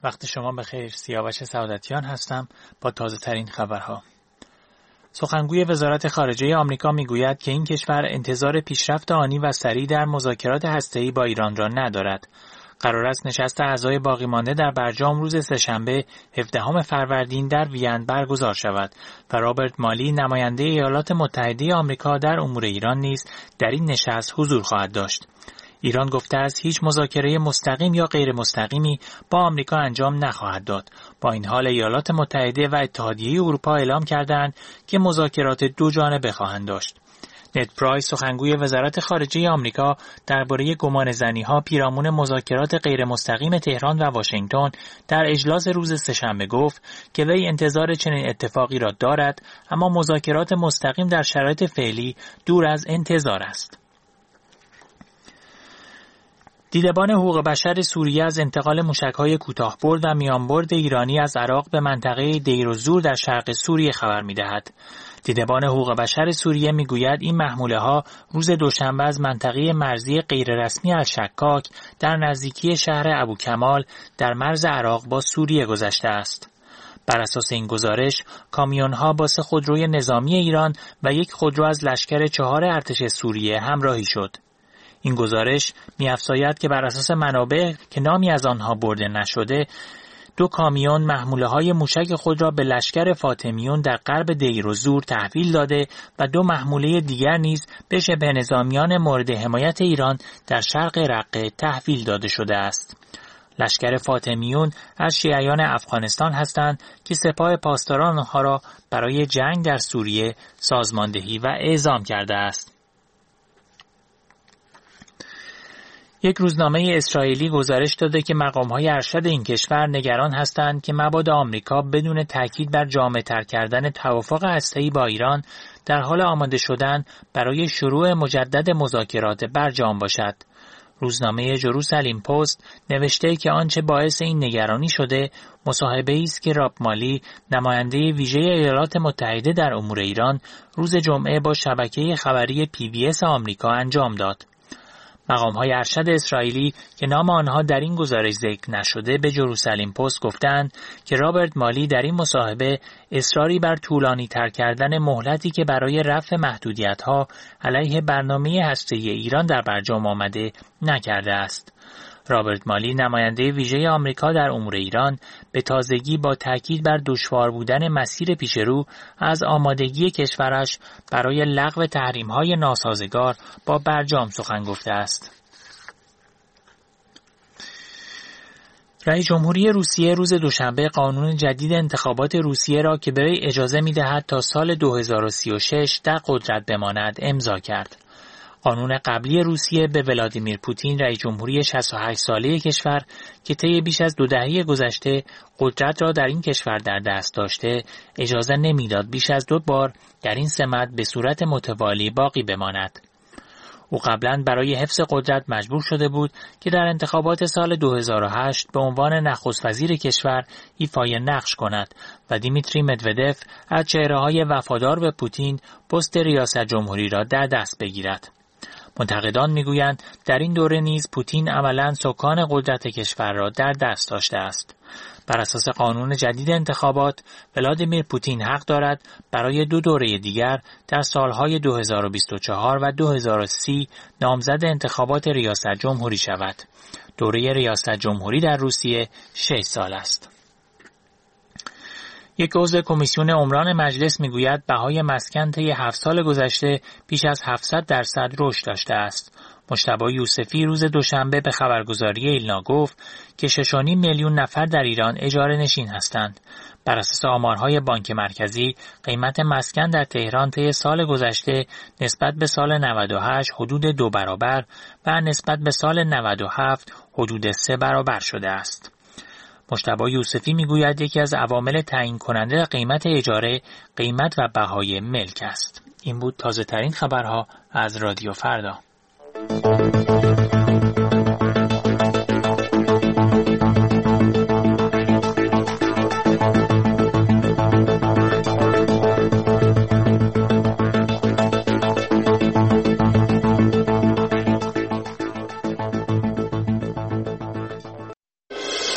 وقت شما بخیر. سیاوش سعادتیان هستم با تازه ترین خبرها. سخنگوی وزارت خارجه آمریکا میگوید که این کشور انتظار پیشرفت آنی و سریع در مذاکرات هسته‌ای با ایران را ندارد. قرار است نشست اعضای باقی مانده در برجام روز سه‌شنبه 17 فروردین در وین برگزار شود و رابرت مالی نماینده ایالات متحده آمریکا در امور ایران نیز در این نشست حضور خواهد داشت. ایران گفته است هیچ مذاکره مستقیم یا غیر مستقیمی با آمریکا انجام نخواهد داد. با این حال ایالات متحده و اتحادیه اروپا اعلام کردند که مذاکرات دو جانبه خواهند داشت. نت پرایس سخنگوی وزارت خارجه آمریکا درباره گمانه‌زنی‌ها پیرامون مذاکرات غیر مستقیم تهران و واشنگتن در اجلاس روز سه‌شنبه گفت که وی انتظار چنین اتفاقی را دارد، اما مذاکرات مستقیم در شرایط فعلی دور از انتظار است. دیدبان حقوق بشر سوریه از انتقال موشک‌های کوتاه‌برد و میانبرد ایرانی از عراق به منطقه دیر الزور در شرق سوریه خبر می‌دهد. دیدبان حقوق بشر سوریه می‌گوید این محموله‌ها روز دوشنبه از منطقه مرزی غیررسمی الشکاک در نزدیکی شهر ابوکمال در مرز عراق با سوریه گذشته است. بر اساس این گزارش، کامیون‌ها با 3 خودروی نظامی ایران و 1 خودرو از لشکر 4 ارتش سوریه همراهی شد. این گزارش می‌افزاید که بر اساس منابع که نامی از آنها برده نشده، 2 کامیون محموله‌های موشک خود را به لشکر فاطمیون در غرب دیر الزور تحویل داده و 2 محموله دیگر نیز به شبه نظامیان مورد حمایت ایران در شرق رقه تحویل داده شده است. لشکر فاطمیون از شیعیان افغانستان هستند که سپاه پاسداران آنها را برای جنگ در سوریه سازماندهی و اعزام کرده است. یک روزنامه اسرائیلی گزارش داده که مقام‌های ارشد این کشور نگران هستند که مبادا آمریکا بدون تاکید بر جامع‌تر کردن توافق هسته‌ای با ایران در حال آماده شدن برای شروع مجدد مذاکرات برجام باشد. روزنامه جروسالیم پست نوشته که آنچه باعث این نگرانی شده مصاحبه‌ای است که راب مالی نماینده ویژه ایالات متحده در امور ایران روز جمعه با شبکه خبری PBS آمریکا انجام داد. مقام‌های ارشد اسرائیلی که نام آنها در این گزارش ذکر نشده به جروسالیم پست گفتند که رابرت مالی در این مصاحبه اصراری بر طولانی تر کردن مهلتی که برای رفع محدودیت‌ها علیه برنامه هسته‌ای ایران در برجام آمده نکرده است. رابرت مالی نماینده ویژه آمریکا در امور ایران به تازگی با تاکید بر دشوار بودن مسیر پیشرو از آمادگی کشورش برای لغو تحریم‌های ناسازگار با برجام سخن گفته است. رئیس جمهوری روسیه روز دوشنبه قانون جدید انتخابات روسیه را که به وی اجازه می‌دهد تا سال 2036 در قدرت بماند امضا کرد. قانون قبلی روسیه به ولادیمیر پوتین رئیس جمهوری 68 ساله کشور که طی بیش از 2 دهه گذشته قدرت را در این کشور در دست داشته اجازه نمیداد بیش از 2 بار در این سمت به صورت متوالی باقی بماند. او قبلا برای حفظ قدرت مجبور شده بود که در انتخابات سال 2008 به عنوان نخست وزیر کشور ایفای نقش کند و دیمیتری مدودف از چهره‌های وفادار به پوتین پست ریاست جمهوری را در دست بگیرد. منتقدان میگویند در این دوره نیز پوتین عملاً سکان قدرت کشور را در دست داشته است. بر اساس قانون جدید انتخابات، ولادیمیر پوتین حق دارد برای 2 دوره دیگر در سالهای 2024 و 2030 نامزد انتخابات ریاست جمهوری شود. دوره ریاست جمهوری در روسیه 6 سال است. یک عضو کمیسیون عمران مجلس میگوید بهای مسکن طی 7 سال گذشته بیش از 700% رشد داشته است. مجتبی یوسفی روز دوشنبه به خبرگزاری ایلنا گفت که 6.5 میلیون نفر در ایران اجاره نشین هستند. بر اساس آمارهای بانک مرکزی، قیمت مسکن در تهران طی سال گذشته نسبت به سال 98 حدود 2 برابر و نسبت به سال 97 حدود 3 برابر شده است. مجتبی یوسفی میگوید یکی از عوامل تعیین کننده قیمت اجاره، قیمت و بهای ملک است. این بود تازه ترین خبرها از رادیو فردا.